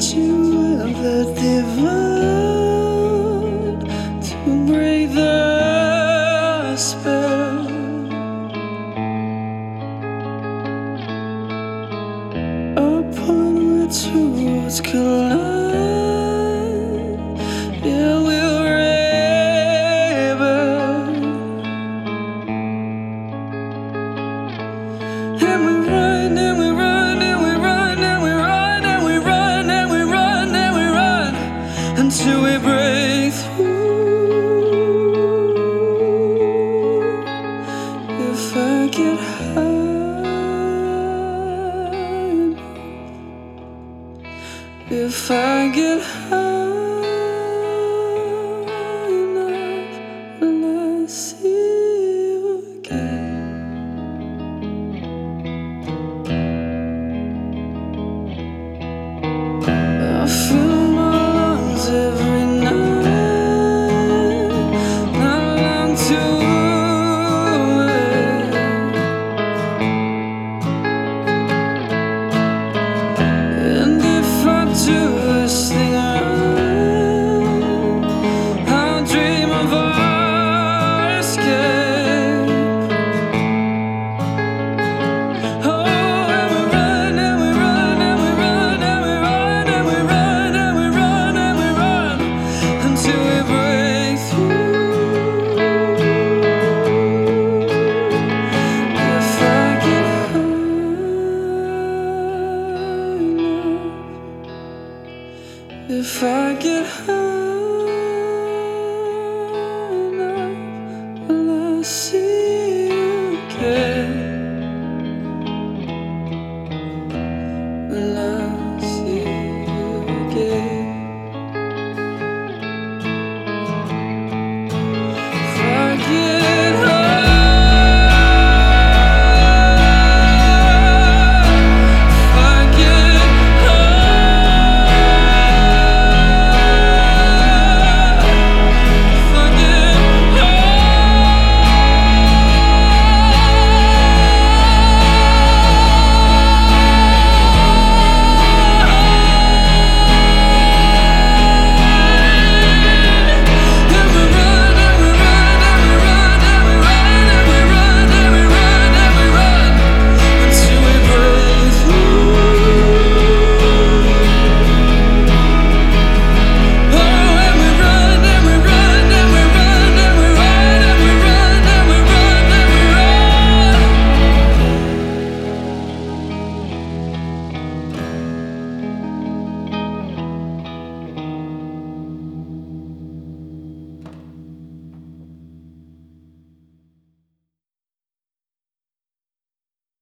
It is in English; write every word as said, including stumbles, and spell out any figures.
you ever divine to break the spell? Upon which two worlds collide, yeah, we'll rebel. And we run, and we run, and we run, and we run, and we run, and we run, and we run until we break through. If I get high, if I get high enough, will I see you again? I fill my lungs every night, not long to wait. And if I do this thing right, I'll dream of our escape. Oh, and we run, and we run, and we run, and we run, and we run, and we run, and we run until we break through. If I get high enough, if I get high